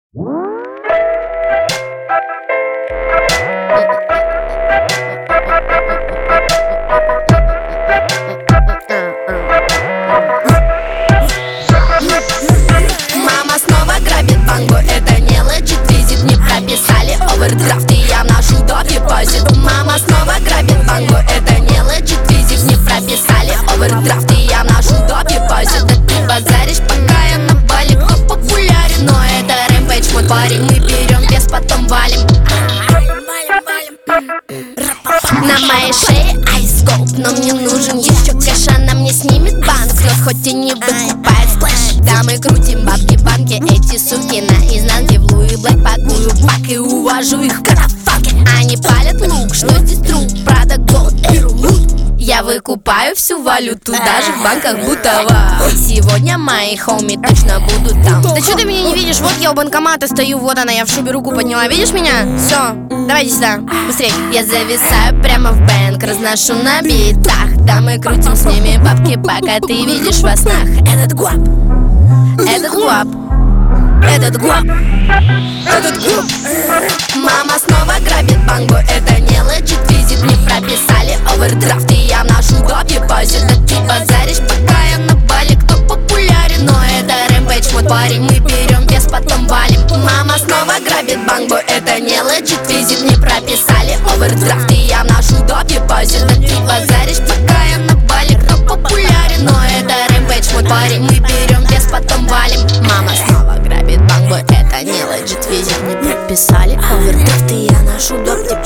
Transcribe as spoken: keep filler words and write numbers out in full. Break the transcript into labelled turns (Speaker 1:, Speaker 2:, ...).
Speaker 1: Мама снова грабит банку, это не лечит визит. Не прописали овердрафт, и я вношу до депозит. Мама снова грабит банку, это не лечит визит. Не прописали овердрафт, и я вношу до депозит. Да ты базаришь, пока я на бале, кто популярен. Но это Rampage, мой парень, мы берем вес, потом валим. На моей шее айскоп, но мне нужен еще кэш. Она мне снимет банк, но хоть и не выкупает сплэш. Да, мы крутим бабки в банке, эти суки на изнанке. В Луи Блэк пакую пак и увожу их в карафаке. Они палят лук, что здесь труп, Прада, голд, беру лут. Я выкупаю всю валюту, даже в банках будто вау. Сегодня мои хоми точно будут там.
Speaker 2: Да что ты меня не видишь? Вот я у банкомата стою, вот она, я в шубе руку подняла. Видишь меня? Все, давай иди сюда, быстрей.
Speaker 1: Я зависаю прямо в бэнк, разношу на битах. Да, мы крутим с ними бабки, пока ты видишь во снах. Этот гуап, этот гуап, этот гуап, этот гуап. Мама снова грабит банку, это не лечит визит. Не прописали овердрафт, и я вношу до депозит. Да ты базаришь, пока я на бале, кто популярен. Но это Rampage, мой парень, мы берем вес, потом валим. Мама снова грабит банку, это не лечит визит. Не прописали овердрафт, и я вношу до депозит. Да ты базаришь, пока я на бале, кто популярен. Но это Rampage, мой парень, мы берем вес, потом валим. Мама снова грабит банку, это не лечит визит. Не прописали овердрафт, и я вношу до депозит.